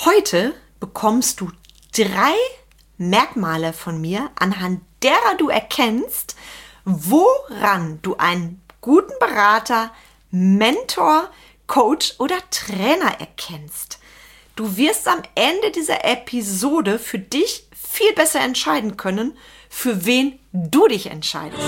Heute bekommst du 3 Merkmale von mir, anhand derer du erkennst, woran du einen guten Berater, Mentor, Coach oder Trainer erkennst. Du wirst am Ende dieser Episode für dich viel besser entscheiden können, für wen du dich entscheidest.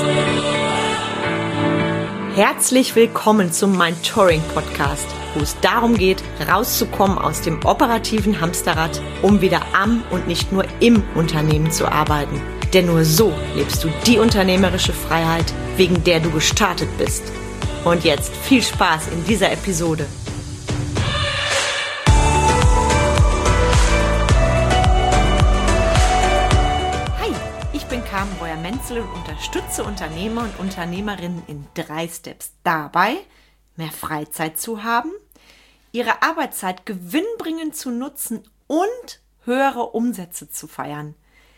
Herzlich willkommen zum Mentoring-Podcast, wo es darum geht, rauszukommen aus dem operativen Hamsterrad, um wieder am und nicht nur im Unternehmen zu arbeiten. Denn nur so lebst du die unternehmerische Freiheit, wegen der du gestartet bist. Und jetzt viel Spaß in dieser Episode. Carmen Breuer-Menzel und unterstütze Unternehmer und Unternehmerinnen in 3 Steps dabei, mehr Freizeit zu haben, ihre Arbeitszeit gewinnbringend zu nutzen und höhere Umsätze zu feiern.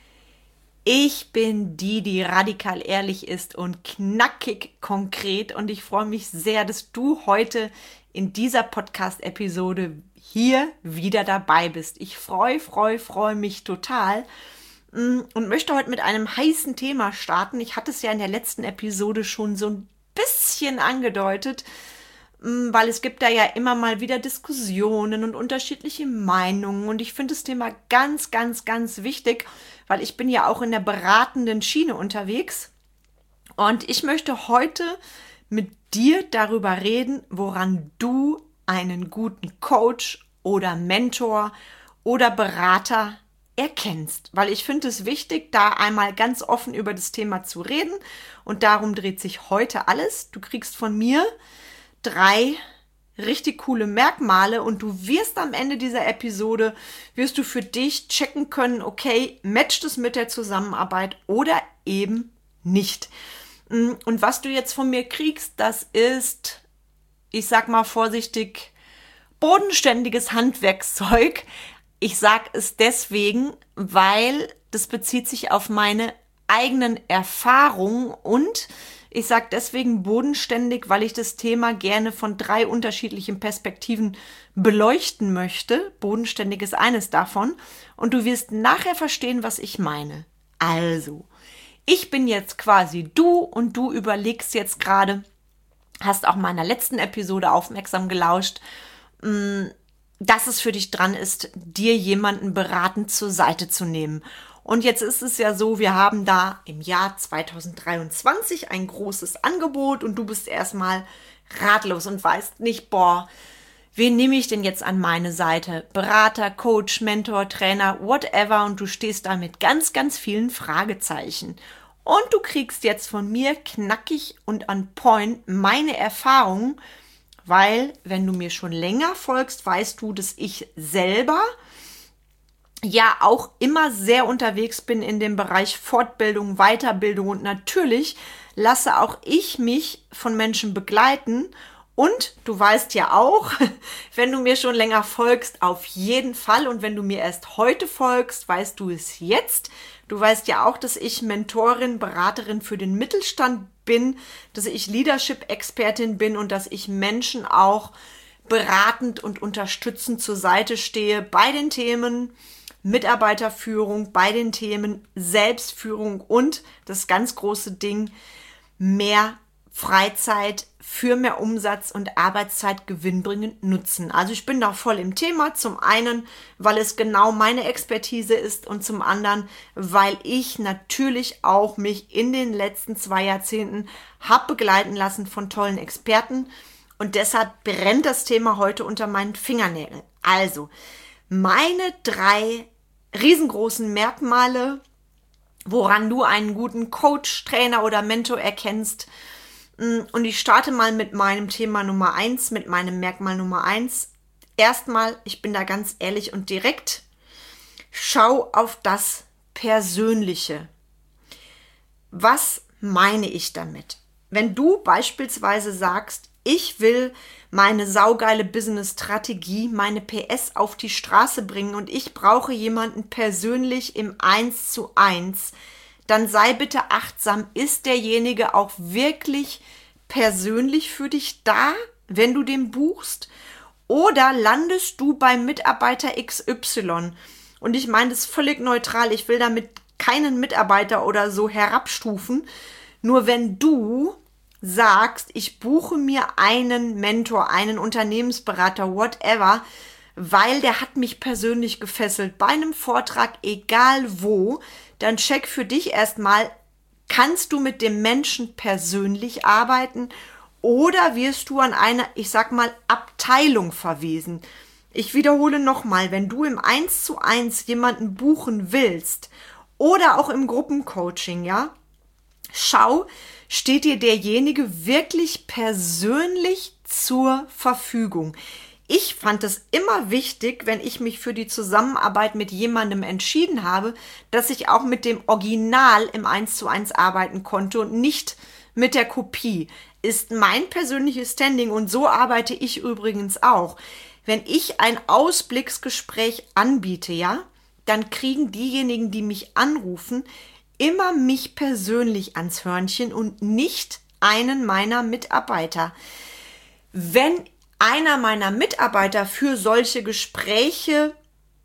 Ich bin die radikal ehrlich ist und knackig konkret, und ich freue mich sehr, dass du heute in dieser Podcast-Episode hier wieder dabei bist. Ich freue mich total. Und möchte heute mit einem heißen Thema starten. Ich hatte es ja in der letzten Episode schon so ein bisschen angedeutet, weil es gibt da ja immer mal wieder Diskussionen und unterschiedliche Meinungen. Und ich finde das Thema ganz wichtig, weil ich bin ja auch in der beratenden Schiene unterwegs. Und ich möchte heute mit dir darüber reden, woran du einen guten Coach oder Mentor oder Berater erkennst, weil ich finde es wichtig, da einmal ganz offen über das Thema zu reden, und darum dreht sich heute alles. Du kriegst von mir 3 richtig coole Merkmale und du wirst am Ende dieser Episode, wirst du für dich checken können, okay, matcht es mit der Zusammenarbeit oder eben nicht. Und was du jetzt von mir kriegst, das ist, ich sag mal vorsichtig, bodenständiges Handwerkszeug. Ich sage es deswegen, weil das bezieht sich auf meine eigenen Erfahrungen, und ich sage deswegen bodenständig, weil ich das Thema gerne von 3 unterschiedlichen Perspektiven beleuchten möchte. Bodenständig ist eines davon, und du wirst nachher verstehen, was ich meine. Also, ich bin jetzt quasi du, und du überlegst jetzt gerade, hast auch meiner letzten Episode aufmerksam gelauscht, dass es für dich dran ist, dir jemanden beratend zur Seite zu nehmen. Und jetzt ist es ja so, wir haben da im Jahr 2023 ein großes Angebot, und du bist erstmal ratlos und weißt nicht, wen nehme ich denn jetzt an meine Seite? Berater, Coach, Mentor, Trainer, whatever, und du stehst da mit ganz vielen Fragezeichen. Und du kriegst jetzt von mir knackig und on point meine Erfahrungen, weil, wenn du mir schon länger folgst, weißt du, dass ich selber ja auch immer sehr unterwegs bin in dem Bereich Fortbildung, Weiterbildung, und natürlich lasse auch ich mich von Menschen begleiten. Und du weißt ja auch, wenn du mir schon länger folgst, auf jeden Fall, und wenn du mir erst heute folgst, weißt du es jetzt. Du weißt ja auch, dass ich Mentorin, Beraterin für den Mittelstand bin, dass ich Leadership-Expertin bin und dass ich Menschen auch beratend und unterstützend zur Seite stehe bei den Themen Mitarbeiterführung, bei den Themen Selbstführung und das ganz große Ding, mehr Freizeit für mehr Umsatz und Arbeitszeit gewinnbringend nutzen. Also ich bin da voll im Thema. Zum einen, weil es genau meine Expertise ist, und zum anderen, weil ich natürlich auch mich in den letzten 2 Jahrzehnten habe begleiten lassen von tollen Experten, und deshalb brennt das Thema heute unter meinen Fingernägeln. Also, meine 3 riesengroßen Merkmale, woran du einen guten Coach, Trainer oder Mentor erkennst. Und ich starte mal mit meinem Thema Nummer 1, mit meinem Merkmal Nummer 1. Erstmal, ich bin da ganz ehrlich und direkt, schau auf das Persönliche. Was meine ich damit? Wenn du beispielsweise sagst, ich will meine saugeile Business-Strategie, meine PS auf die Straße bringen und ich brauche jemanden persönlich im 1:1, dann sei bitte achtsam, ist derjenige auch wirklich persönlich für dich da, wenn du den buchst? oder landest du bei Mitarbeiter XY? Und ich meine das völlig neutral. Ich will damit keinen Mitarbeiter oder so herabstufen. Nur wenn du sagst, ich buche mir einen Mentor, einen Unternehmensberater, whatever, weil der hat mich persönlich gefesselt bei einem Vortrag, egal wo, dann check für dich erstmal, kannst du mit dem Menschen persönlich arbeiten oder wirst du an eine, ich sag mal, Abteilung verwiesen? Ich wiederhole nochmal, wenn du im 1:1 jemanden buchen willst oder auch im Gruppencoaching, ja, schau, steht dir derjenige wirklich persönlich zur Verfügung? Ich fand es immer wichtig, wenn ich mich für die Zusammenarbeit mit jemandem entschieden habe, dass ich auch mit dem Original im 1:1 arbeiten konnte und nicht mit der Kopie. Ist mein persönliches Standing und so arbeite ich übrigens auch. Wenn ich ein Ausblicksgespräch anbiete, ja, dann kriegen diejenigen, die mich anrufen, immer mich persönlich ans Hörnchen und nicht einen meiner Mitarbeiter. Wenn einer meiner Mitarbeiter für solche Gespräche,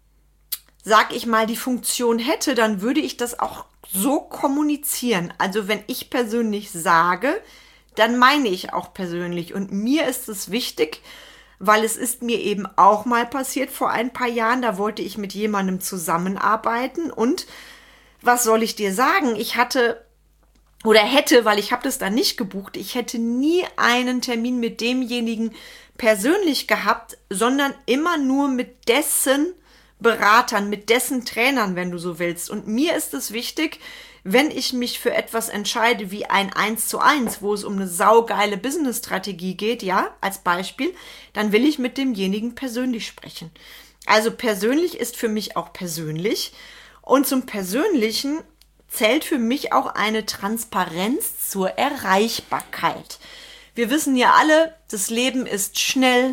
sag ich mal, die Funktion hätte, dann würde ich das auch so kommunizieren. Also wenn ich persönlich sage, dann meine ich auch persönlich. Und mir ist es wichtig, weil es ist mir eben auch mal passiert vor ein paar Jahren, da wollte ich mit jemandem zusammenarbeiten und was soll ich dir sagen? Ich hatte oder hätte, weil ich habe das dann nicht gebucht, ich hätte nie einen Termin mit demjenigen persönlich gehabt, sondern immer nur mit dessen Beratern, mit dessen Trainern, wenn du so willst. Und mir ist es wichtig, wenn ich mich für etwas entscheide wie ein 1:1, wo es um eine saugeile Business-Strategie geht, ja, als Beispiel, dann will ich mit demjenigen persönlich sprechen. Also persönlich ist für mich auch persönlich. Und zum Persönlichen zählt für mich auch eine Transparenz zur Erreichbarkeit. Wir wissen ja alle, das Leben ist schnell.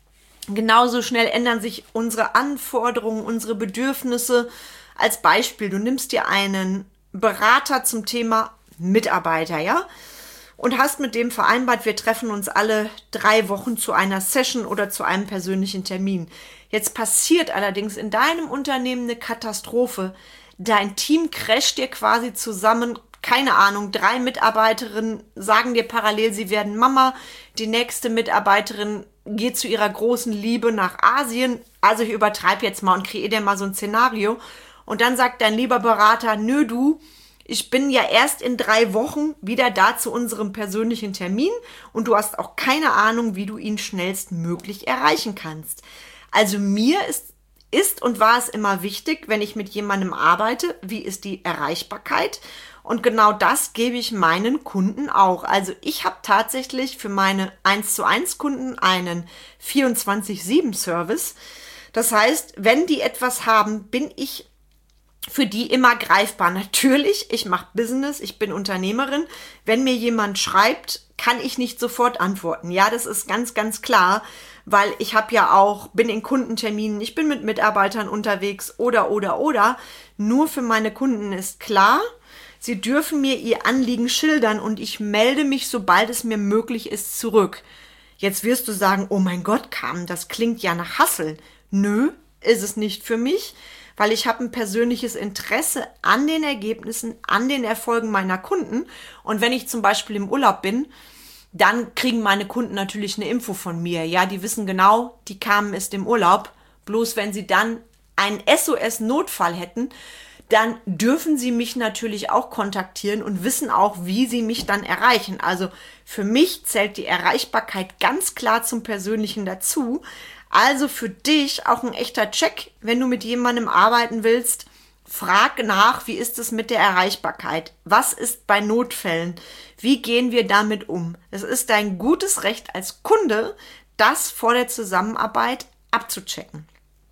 Genauso schnell ändern sich unsere Anforderungen, unsere Bedürfnisse. Als Beispiel, du nimmst dir einen Berater zum Thema Mitarbeiter, ja? Und hast mit dem vereinbart, wir treffen uns alle 3 Wochen zu einer Session oder zu einem persönlichen Termin. Jetzt passiert allerdings in deinem Unternehmen eine Katastrophe. Dein Team crasht dir quasi zusammen, keine Ahnung, 3 Mitarbeiterinnen sagen dir parallel, sie werden Mama. Die nächste Mitarbeiterin geht zu ihrer großen Liebe nach Asien. Also ich übertreibe jetzt mal und kreiere dir mal so ein Szenario. Und dann sagt dein lieber Berater, nö du, ich bin ja erst in 3 Wochen wieder da zu unserem persönlichen Termin und du hast auch keine Ahnung, wie du ihn schnellstmöglich erreichen kannst. Also mir ist und war es immer wichtig, wenn ich mit jemandem arbeite, wie ist die Erreichbarkeit? Und genau das gebe ich meinen Kunden auch. Also ich habe tatsächlich für meine 1:1 Kunden einen 24/7 Service. Das heißt, wenn die etwas haben, bin ich für die immer greifbar. Natürlich, ich mache Business, ich bin Unternehmerin. Wenn mir jemand schreibt, kann ich nicht sofort antworten. Ja, das ist ganz, ganz klar, weil ich habe ja auch, bin in Kundenterminen, ich bin mit Mitarbeitern unterwegs oder. Nur für meine Kunden ist klar, sie dürfen mir ihr Anliegen schildern und ich melde mich, sobald es mir möglich ist, zurück. Jetzt wirst du sagen, oh mein Gott, Carmen, das klingt ja nach Hassel. Nö, ist es nicht für mich, weil ich habe ein persönliches Interesse an den Ergebnissen, an den Erfolgen meiner Kunden. Und wenn ich zum Beispiel im Urlaub bin, dann kriegen meine Kunden natürlich eine Info von mir. Ja, die wissen genau, die Carmen ist im Urlaub. Bloß wenn sie dann einen SOS-Notfall hätten, dann dürfen sie mich natürlich auch kontaktieren und wissen auch, wie sie mich dann erreichen. Also für mich zählt die Erreichbarkeit ganz klar zum Persönlichen dazu. Also für dich auch ein echter Check, wenn du mit jemandem arbeiten willst, frag nach, wie ist es mit der Erreichbarkeit? Was ist bei Notfällen? Wie gehen wir damit um? Es ist dein gutes Recht als Kunde, das vor der Zusammenarbeit abzuchecken.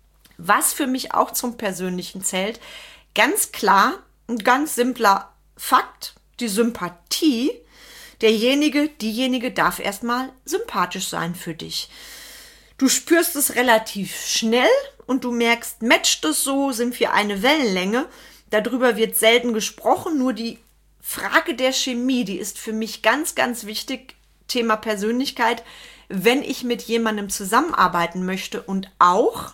Was für mich auch zum Persönlichen zählt, ganz klar, ein ganz simpler Fakt, die Sympathie. Diejenige darf erstmal sympathisch sein für dich. Du spürst es relativ schnell und du merkst, matcht es so, sind wir eine Wellenlänge. Darüber wird selten gesprochen, nur die Frage der Chemie, die ist für mich ganz, ganz wichtig. Thema Persönlichkeit. wenn ich mit jemandem zusammenarbeiten möchte, und auch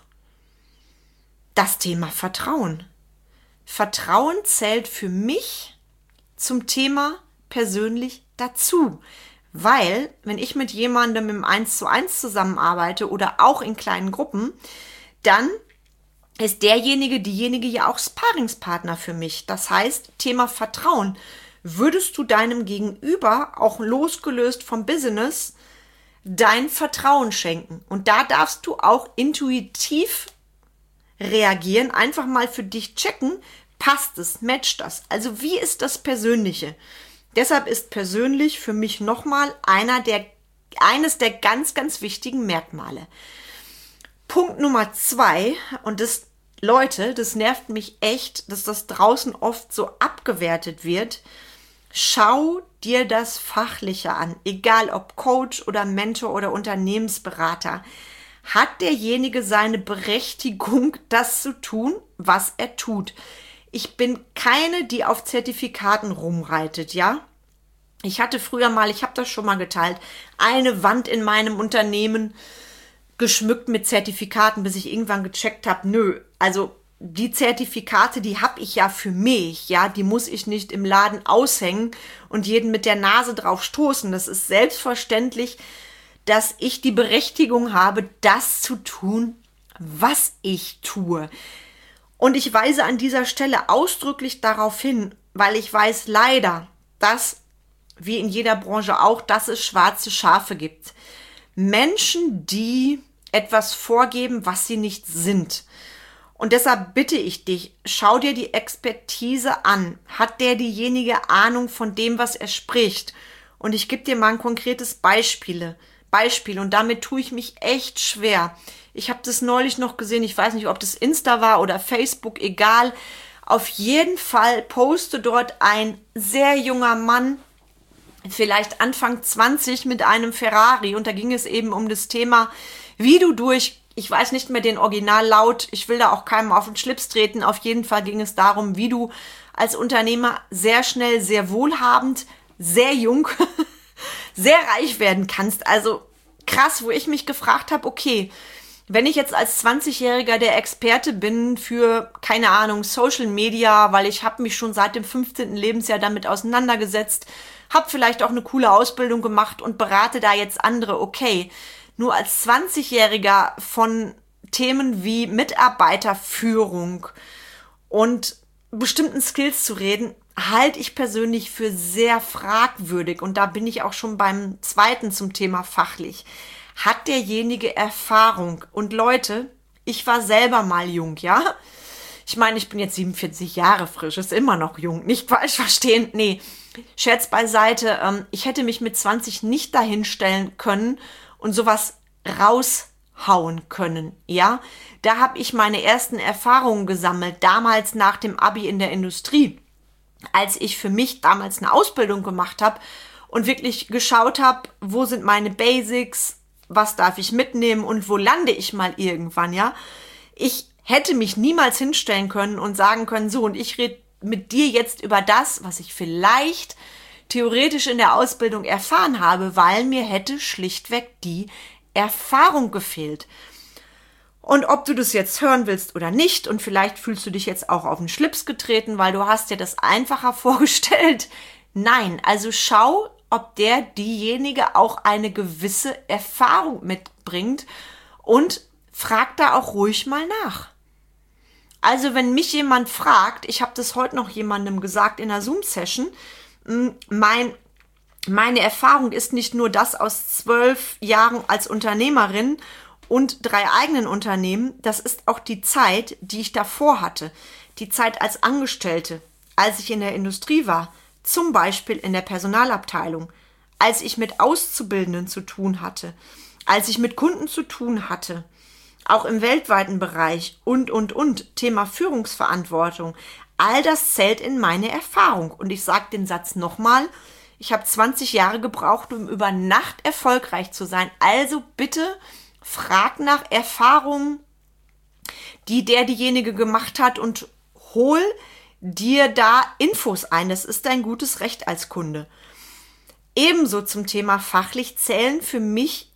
das Thema Vertrauen. Vertrauen zählt für mich zum Thema persönlich dazu, weil wenn ich mit jemandem im 1:1 zusammenarbeite oder auch in kleinen Gruppen, dann ist diejenige ja auch Sparringspartner für mich. Das heißt, Thema Vertrauen. Würdest du deinem Gegenüber, auch losgelöst vom Business, dein Vertrauen schenken? Und da darfst du auch intuitiv reagieren, einfach mal für dich checken, passt es, matcht das? Also wie ist das Persönliche? Deshalb ist persönlich für mich nochmal eines der ganz, ganz wichtigen Merkmale. Punkt Nummer 2, und das, Leute, das nervt mich echt, dass das draußen oft so abgewertet wird. Schau dir das Fachliche an, egal ob Coach oder Mentor oder Unternehmensberater. Hat derjenige seine Berechtigung, das zu tun, was er tut? Ich bin keine, die auf Zertifikaten rumreitet, ja? Ich hatte früher mal, ich habe das schon mal geteilt, eine Wand in meinem Unternehmen geschmückt mit Zertifikaten, bis ich irgendwann gecheckt habe, nö, also die Zertifikate, die habe ich ja für mich, ja, die muss ich nicht im Laden aushängen und jeden mit der Nase drauf stoßen. Das ist selbstverständlich, dass ich die Berechtigung habe, das zu tun, was ich tue. Und ich weise an dieser Stelle ausdrücklich darauf hin, weil ich weiß leider, dass, wie in jeder Branche auch, dass es schwarze Schafe gibt. Menschen, die etwas vorgeben, was sie nicht sind. Und deshalb bitte ich dich, schau dir die Expertise an. Hat diejenige Ahnung von dem, was er spricht? Und ich gebe dir mal ein konkretes Beispiel. Und damit tue ich mich echt schwer. Ich habe das neulich noch gesehen. Ich weiß nicht, ob das Insta war oder Facebook, egal. Auf jeden Fall poste dort ein sehr junger Mann, vielleicht Anfang 20 mit einem Ferrari. Und da ging es eben um das Thema, wie du ich weiß nicht mehr den Originallaut, ich will da auch keinem auf den Schlips treten. Auf jeden Fall ging es darum, wie du als Unternehmer sehr schnell, sehr wohlhabend, sehr jung, sehr reich werden kannst. Also krass, wo ich mich gefragt habe, okay, wenn ich jetzt als 20-Jähriger der Experte bin für, keine Ahnung, Social Media, weil ich habe mich schon seit dem 15. Lebensjahr damit auseinandergesetzt, habe vielleicht auch eine coole Ausbildung gemacht und berate da jetzt andere, okay. Nur als 20-Jähriger von Themen wie Mitarbeiterführung und bestimmten Skills zu reden, halte ich persönlich für sehr fragwürdig. Und da bin ich auch schon beim zweiten zum Thema fachlich. Hat derjenige Erfahrung? Und Leute, ich war selber mal jung, ja? Ich meine, ich bin jetzt 47 Jahre frisch, ist immer noch jung, nicht falsch verstehen. Nee, Scherz beiseite, ich hätte mich mit 20 nicht dahinstellen können und sowas raushauen können, ja? Da habe ich meine ersten Erfahrungen gesammelt, damals nach dem Abi in der Industrie, als ich für mich damals eine Ausbildung gemacht habe und wirklich geschaut habe, wo sind meine Basics, was darf ich mitnehmen und wo lande ich mal irgendwann, ja? Ich hätte mich niemals hinstellen können und sagen können, so, und ich rede mit dir jetzt über das, was ich vielleicht theoretisch in der Ausbildung erfahren habe, weil mir hätte schlichtweg die Erfahrung gefehlt. Und ob du das jetzt hören willst oder nicht, und vielleicht fühlst du dich jetzt auch auf den Schlips getreten, weil du hast dir das einfacher vorgestellt. Nein, also schau, ob diejenige auch eine gewisse Erfahrung mitbringt und frag da auch ruhig mal nach. Also wenn mich jemand fragt, ich habe das heute noch jemandem gesagt in einer Zoom-Session, meine Erfahrung ist nicht nur das aus 12 Jahren als Unternehmerin und 3 eigenen Unternehmen, das ist auch die Zeit, die ich davor hatte. Die Zeit als Angestellte, als ich in der Industrie war, zum Beispiel in der Personalabteilung, als ich mit Auszubildenden zu tun hatte, als ich mit Kunden zu tun hatte, auch im weltweiten Bereich und. Thema Führungsverantwortung. All das zählt in meine Erfahrung. Und ich sage den Satz nochmal, ich habe 20 Jahre gebraucht, um über Nacht erfolgreich zu sein. Also bitte frag nach Erfahrungen, die diejenige gemacht hat und hol dir da Infos ein. Das ist dein gutes Recht als Kunde. Ebenso zum Thema fachlich zählen für mich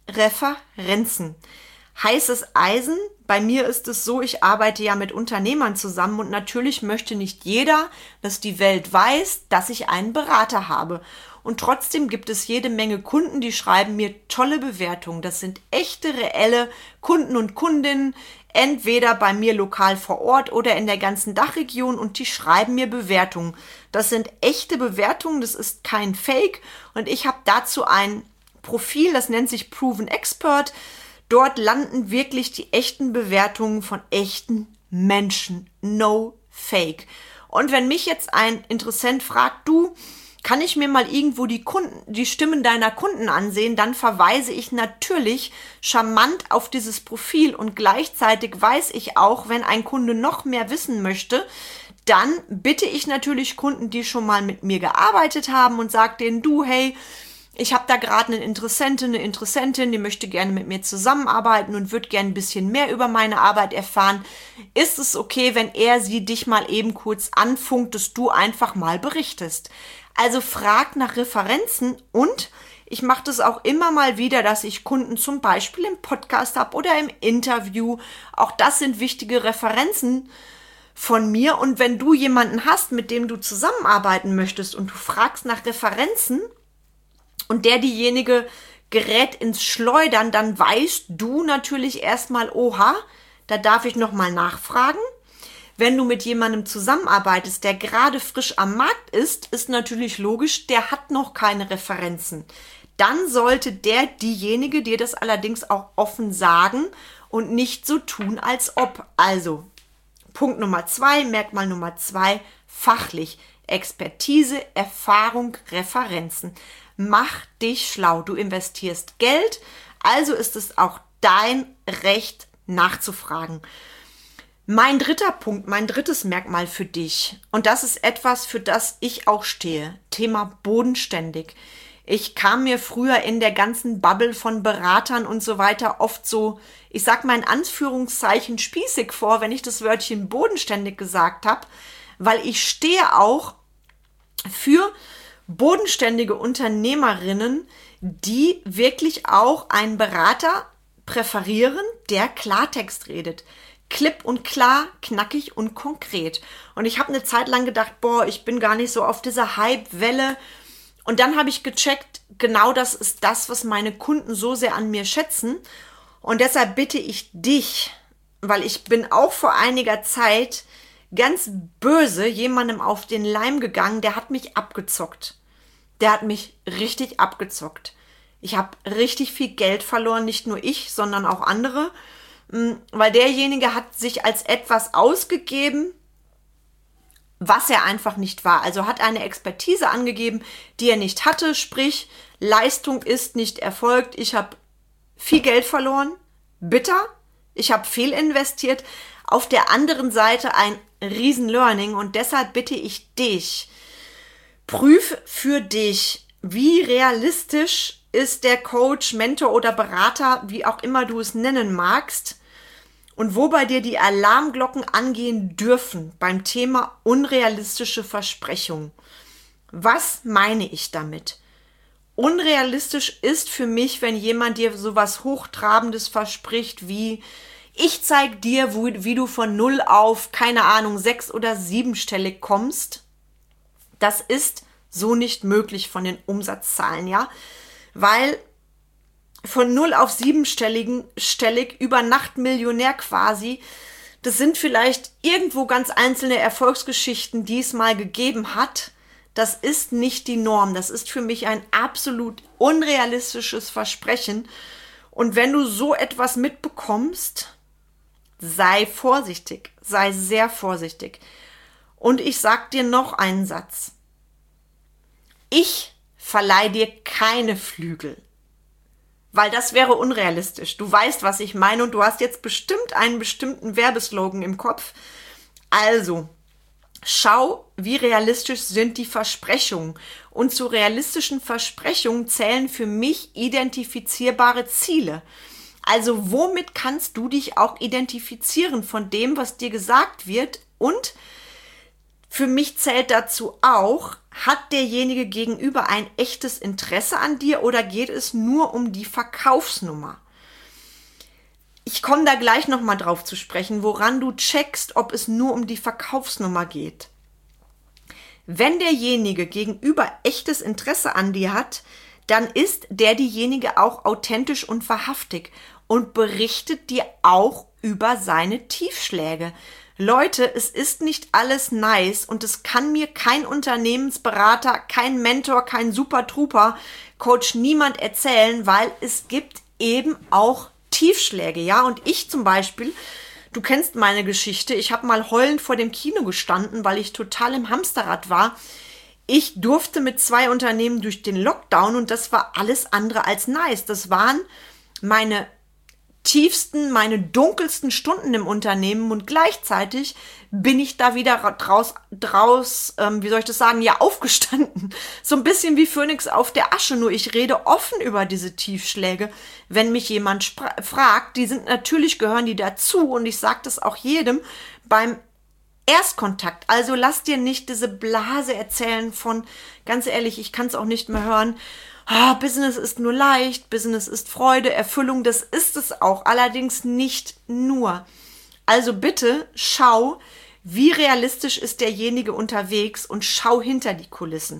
Referenzen. Heißes Eisen. Bei mir ist es so, ich arbeite ja mit Unternehmern zusammen und natürlich möchte nicht jeder, dass die Welt weiß, dass ich einen Berater habe. Und trotzdem gibt es jede Menge Kunden, die schreiben mir tolle Bewertungen. Das sind echte, reelle Kunden und Kundinnen, entweder bei mir lokal vor Ort oder in der ganzen Dachregion, und die schreiben mir Bewertungen. Das sind echte Bewertungen, das ist kein Fake, und ich habe dazu ein Profil, das nennt sich Proven Expert. Dort landen wirklich die echten Bewertungen von echten Menschen. No fake. Und wenn mich jetzt ein Interessent fragt, du, kann ich mir mal irgendwo die Stimmen deiner Kunden ansehen, dann verweise ich natürlich charmant auf dieses Profil, und gleichzeitig weiß ich auch, wenn ein Kunde noch mehr wissen möchte, dann bitte ich natürlich Kunden, die schon mal mit mir gearbeitet haben, und sage denen, du, hey, ich habe da gerade eine Interessentin, die möchte gerne mit mir zusammenarbeiten und würde gerne ein bisschen mehr über meine Arbeit erfahren. Ist es okay, wenn sie dich mal eben kurz anfunkt, dass du einfach mal berichtest? Also frag nach Referenzen, und ich mache das auch immer mal wieder, dass ich Kunden zum Beispiel im Podcast habe oder im Interview. Auch das sind wichtige Referenzen von mir. Und wenn du jemanden hast, mit dem du zusammenarbeiten möchtest und du fragst nach Referenzen, und diejenige gerät ins Schleudern, dann weißt du natürlich erstmal, oha, da darf ich nochmal nachfragen. Wenn du mit jemandem zusammenarbeitest, der gerade frisch am Markt ist, ist natürlich logisch, der hat noch keine Referenzen. Dann sollte diejenige dir das allerdings auch offen sagen und nicht so tun, als ob. Also, Punkt Nummer 2, Merkmal Nummer 2, fachlich. Expertise, Erfahrung, Referenzen. Mach dich schlau. Du investierst Geld, also ist es auch dein Recht, nachzufragen. Mein dritter Punkt, mein drittes Merkmal für dich, und das ist etwas, für das ich auch stehe, Thema bodenständig. Ich kam mir früher in der ganzen Bubble von Beratern und so weiter oft so, ich sag mal in Anführungszeichen, spießig vor, wenn ich das Wörtchen bodenständig gesagt habe, weil ich stehe auch für bodenständige Unternehmerinnen, die wirklich auch einen Berater präferieren, der Klartext redet. Klipp und klar, knackig und konkret. Und ich habe eine Zeit lang gedacht, ich bin gar nicht so auf dieser Hype-Welle. Und dann habe ich gecheckt, genau das ist das, was meine Kunden so sehr an mir schätzen. Und deshalb bitte ich dich, weil ich bin auch vor einiger Zeit ganz böse jemandem auf den Leim gegangen, der hat mich abgezockt. Der hat mich richtig abgezockt. Ich habe richtig viel Geld verloren, nicht nur ich, sondern auch andere, weil derjenige hat sich als etwas ausgegeben, was er einfach nicht war. Also hat eine Expertise angegeben, die er nicht hatte, sprich, Leistung ist nicht erfolgt. Ich habe viel Geld verloren, bitter, ich habe viel investiert. Auf der anderen Seite ein Riesen-Learning, und deshalb bitte ich dich, prüf für dich, wie realistisch ist der Coach, Mentor oder Berater, wie auch immer du es nennen magst, und wo bei dir die Alarmglocken angehen dürfen beim Thema unrealistische Versprechungen. Was meine ich damit? Unrealistisch ist für mich, wenn jemand dir sowas Hochtrabendes verspricht wie: Ich zeige dir, wie du von 0 auf, keine Ahnung, 6- oder 7-stellig kommst. Das ist so nicht möglich von den Umsatzzahlen, ja, weil von 0 auf 7-stellig über Nacht Millionär quasi, das sind vielleicht irgendwo ganz einzelne Erfolgsgeschichten, die es mal gegeben hat. Das ist nicht die Norm. Das ist für mich ein absolut unrealistisches Versprechen. Und wenn du so etwas mitbekommst, sei vorsichtig, sei sehr vorsichtig. Und ich sag dir noch einen Satz. Ich verleihe dir keine Flügel, weil das wäre unrealistisch. Du weißt, was ich meine, und du hast jetzt bestimmt einen bestimmten Werbeslogan im Kopf. Also, schau, wie realistisch sind die Versprechungen. Und zu realistischen Versprechungen zählen für mich identifizierbare Ziele. Also womit kannst du dich auch identifizieren von dem, was dir gesagt wird? Und für mich zählt dazu auch, hat derjenige gegenüber ein echtes Interesse an dir oder geht es nur um die Verkaufsnummer? Ich komme da gleich nochmal drauf zu sprechen, woran du checkst, ob es nur um die Verkaufsnummer geht. Wenn derjenige gegenüber echtes Interesse an dir hat, dann ist diejenige auch authentisch und wahrhaftig und berichtet dir auch über seine Tiefschläge. Leute, es ist nicht alles nice und es kann mir kein Unternehmensberater, kein Mentor, kein Super-Trooper-Coach, niemand erzählen, weil es gibt eben auch Tiefschläge, ja. Und ich zum Beispiel, du kennst meine Geschichte, ich habe mal heulend vor dem Kino gestanden, weil ich total im Hamsterrad war. Ich durfte mit 2 Unternehmen durch den Lockdown und das war alles andere als nice. Das waren meine tiefsten, meine dunkelsten Stunden im Unternehmen und gleichzeitig bin ich da wieder aufgestanden. So ein bisschen wie Phönix auf der Asche, nur ich rede offen über diese Tiefschläge. Wenn mich jemand fragt, gehören die dazu und ich sage das auch jedem beim Erstkontakt. Also lass dir nicht diese Blase erzählen von, ganz ehrlich, ich kann es auch nicht mehr hören, Business ist nur leicht, Business ist Freude, Erfüllung, das ist es auch, allerdings nicht nur. Also bitte schau, wie realistisch ist derjenige unterwegs und schau hinter die Kulissen.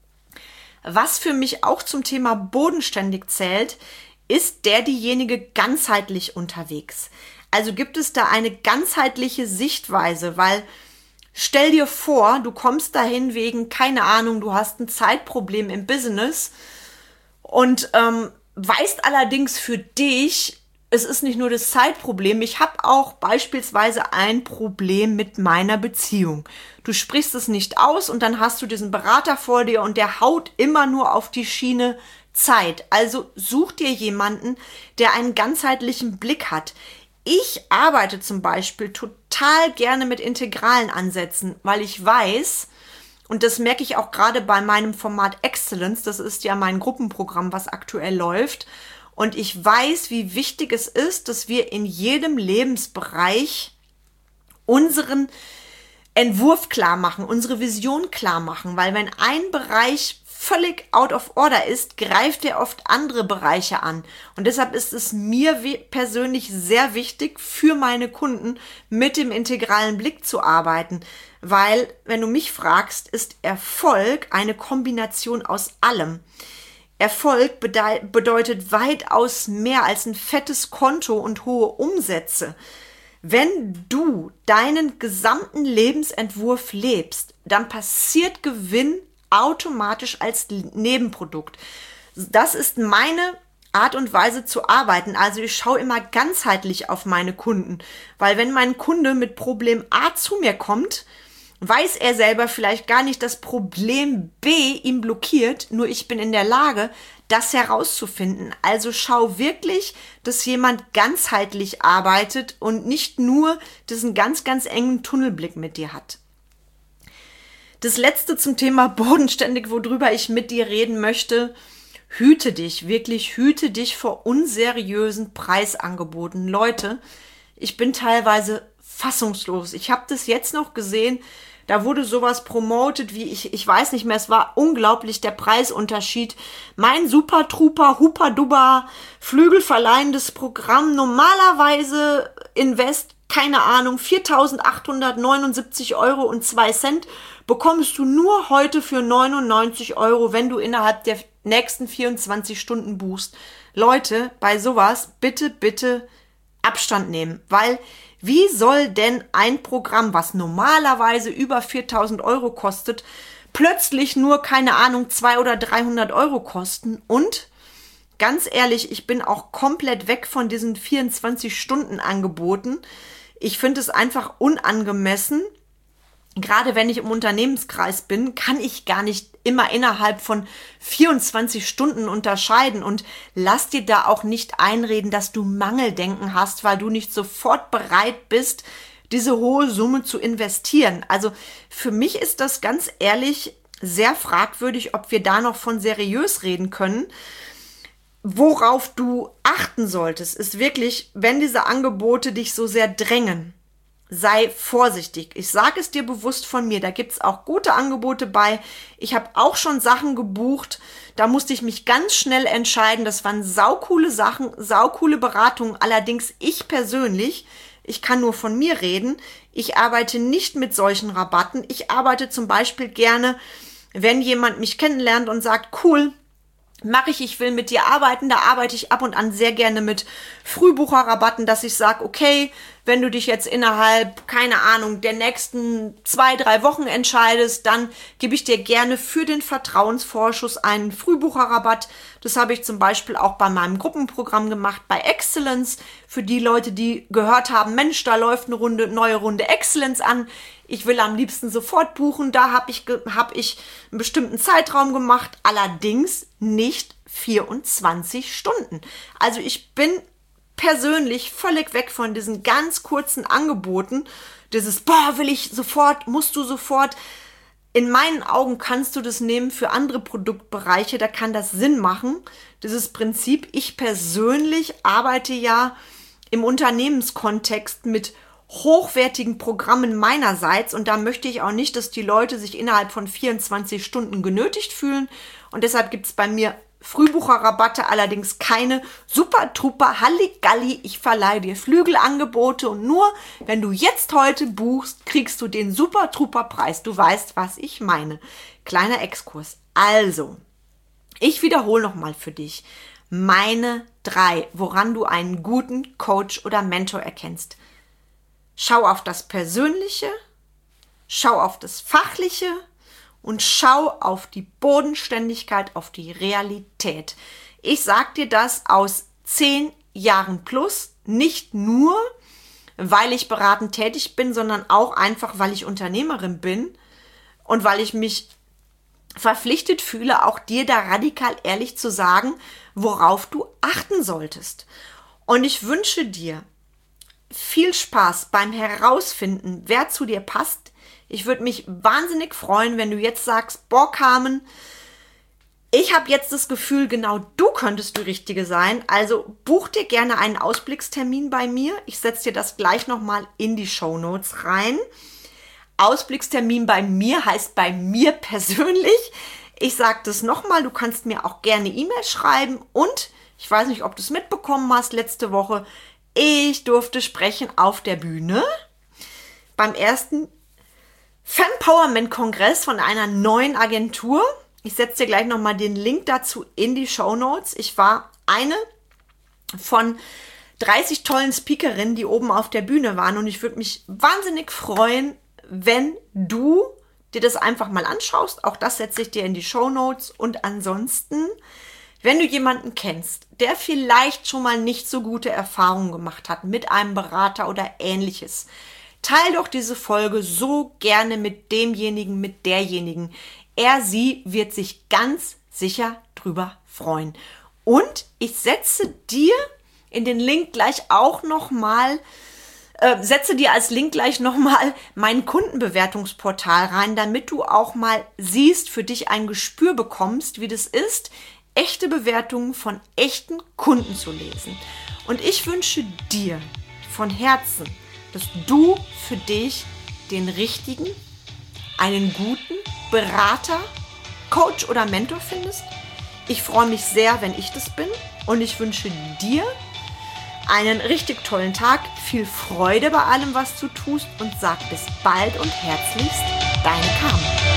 Was für mich auch zum Thema bodenständig zählt, ist diejenige ganzheitlich unterwegs. Also gibt es da eine ganzheitliche Sichtweise, weil stell dir vor, du kommst dahin wegen, keine Ahnung, du hast ein Zeitproblem im Business und weißt allerdings für dich, es ist nicht nur das Zeitproblem, ich habe auch beispielsweise ein Problem mit meiner Beziehung. Du sprichst es nicht aus und dann hast du diesen Berater vor dir und der haut immer nur auf die Schiene Zeit. Also such dir jemanden, der einen ganzheitlichen Blick hat. Ich arbeite zum Beispiel total gerne mit integralen Ansätzen, weil ich weiß, und das merke ich auch gerade bei meinem Format Excellence, das ist ja mein Gruppenprogramm, was aktuell läuft, und ich weiß, wie wichtig es ist, dass wir in jedem Lebensbereich unseren Entwurf klar machen, unsere Vision klar machen, weil wenn ein Bereich völlig out of order ist, greift er oft andere Bereiche an. Und deshalb ist es mir persönlich sehr wichtig, für meine Kunden mit dem integralen Blick zu arbeiten. Weil, wenn du mich fragst, ist Erfolg eine Kombination aus allem. Erfolg bedeutet weitaus mehr als ein fettes Konto und hohe Umsätze. Wenn du deinen gesamten Lebensentwurf lebst, dann passiert Gewinn automatisch als Nebenprodukt. Das ist meine Art und Weise zu arbeiten. Also ich schaue immer ganzheitlich auf meine Kunden, weil wenn mein Kunde mit Problem A zu mir kommt, weiß er selber vielleicht gar nicht, dass Problem B ihn blockiert, nur ich bin in der Lage, das herauszufinden. Also schau wirklich, dass jemand ganzheitlich arbeitet und nicht nur diesen ganz, ganz engen Tunnelblick mit dir hat. Das letzte zum Thema bodenständig, worüber ich mit dir reden möchte: hüte dich, wirklich hüte dich vor unseriösen Preisangeboten. Leute, ich bin teilweise fassungslos. Ich habe das jetzt noch gesehen, da wurde sowas promotet wie, ich weiß nicht mehr, es war unglaublich, der Preisunterschied. Mein Super-Trooper, Hupa-Duba, flügelverleihendes Programm, normalerweise Invest, keine Ahnung, 4.879 Euro und 2 Cent, bekommst du nur heute für 99 Euro, wenn du innerhalb der nächsten 24 Stunden buchst. Leute, bei sowas bitte, bitte Abstand nehmen, weil wie soll denn ein Programm, was normalerweise über 4.000 Euro kostet, plötzlich nur, keine Ahnung, 200 oder 300 Euro kosten? Und ganz ehrlich, ich bin auch komplett weg von diesen 24-Stunden-Angeboten. Ich finde es einfach unangemessen. Gerade wenn ich im Unternehmenskreis bin, kann ich gar nicht immer innerhalb von 24 Stunden unterscheiden, und lass dir da auch nicht einreden, dass du Mangeldenken hast, weil du nicht sofort bereit bist, diese hohe Summe zu investieren. Also für mich ist das ganz ehrlich sehr fragwürdig, ob wir da noch von seriös reden können. Worauf du achten solltest, ist wirklich, wenn diese Angebote dich so sehr drängen, sei vorsichtig. Ich sage es dir bewusst von mir, da gibt's auch gute Angebote bei. Ich habe auch schon Sachen gebucht, da musste ich mich ganz schnell entscheiden. Das waren saucoole Sachen, saucoole Beratungen. Allerdings ich persönlich, ich kann nur von mir reden, ich arbeite nicht mit solchen Rabatten. Ich arbeite zum Beispiel gerne, wenn jemand mich kennenlernt und sagt, cool, ich will mit dir arbeiten, da arbeite ich ab und an sehr gerne mit Frühbucherrabatten, dass ich sage, okay, wenn du dich jetzt innerhalb, keine Ahnung, der nächsten 2-3 Wochen entscheidest, dann gebe ich dir gerne für den Vertrauensvorschuss einen Frühbucherrabatt. Das habe ich zum Beispiel auch bei meinem Gruppenprogramm gemacht, bei Excellence. Für die Leute, die gehört haben, Mensch, da läuft eine neue Runde Excellence an. Ich will am liebsten sofort buchen. Da habe ich einen bestimmten Zeitraum gemacht, allerdings nicht 24 Stunden. Also ich bin persönlich völlig weg von diesen ganz kurzen Angeboten. Dieses, will ich sofort, musst du sofort. In meinen Augen kannst du das nehmen für andere Produktbereiche, da kann das Sinn machen. Dieses Prinzip, ich persönlich arbeite ja im Unternehmenskontext mit hochwertigen Programmen meinerseits und da möchte ich auch nicht, dass die Leute sich innerhalb von 24 Stunden genötigt fühlen und deshalb gibt es bei mir Frühbucherrabatte, allerdings keine super-truper Halligalli, ich verleihe dir Flügelangebote und nur, wenn du jetzt heute buchst, kriegst du den super-truper-Preis. Du weißt, was ich meine. Kleiner Exkurs. Also, ich wiederhole nochmal für dich meine 3, woran du einen guten Coach oder Mentor erkennst. Schau auf das Persönliche, schau auf das Fachliche und schau auf die Bodenständigkeit, auf die Realität. Ich sag dir das aus 10 Jahren plus, nicht nur, weil ich beratend tätig bin, sondern auch einfach, weil ich Unternehmerin bin und weil ich mich verpflichtet fühle, auch dir da radikal ehrlich zu sagen, worauf du achten solltest. Und ich wünsche dir viel Spaß beim Herausfinden, wer zu dir passt. Ich würde mich wahnsinnig freuen, wenn du jetzt sagst, Carmen, ich habe jetzt das Gefühl, genau du könntest die Richtige sein. Also buch dir gerne einen Ausblickstermin bei mir. Ich setze dir das gleich nochmal in die Shownotes rein. Ausblickstermin bei mir heißt bei mir persönlich. Ich sage das nochmal, du kannst mir auch gerne E-Mail schreiben. Und ich weiß nicht, ob du es mitbekommen hast, letzte Woche, ich durfte sprechen auf der Bühne beim ersten Fempowerment-Kongress von einer neuen Agentur. Ich setze dir gleich nochmal den Link dazu in die Shownotes. Ich war eine von 30 tollen Speakerinnen, die oben auf der Bühne waren. Und ich würde mich wahnsinnig freuen, wenn du dir das einfach mal anschaust. Auch das setze ich dir in die Shownotes. Und ansonsten, wenn du jemanden kennst, der vielleicht schon mal nicht so gute Erfahrungen gemacht hat mit einem Berater oder Ähnliches, teil doch diese Folge so gerne mit demjenigen, mit derjenigen. Sie wird sich ganz sicher drüber freuen. Und ich setze dir in den Link gleich auch nochmal, setze dir als Link gleich nochmal mein Kundenbewertungsportal rein, damit du auch mal siehst, für dich ein Gespür bekommst, wie das ist, echte Bewertungen von echten Kunden zu lesen. Und ich wünsche dir von Herzen, dass du für dich den richtigen, einen guten Berater, Coach oder Mentor findest. Ich freue mich sehr, wenn ich das bin und ich wünsche dir einen richtig tollen Tag, viel Freude bei allem, was du tust und sag bis bald und herzlichst, deine Carmen.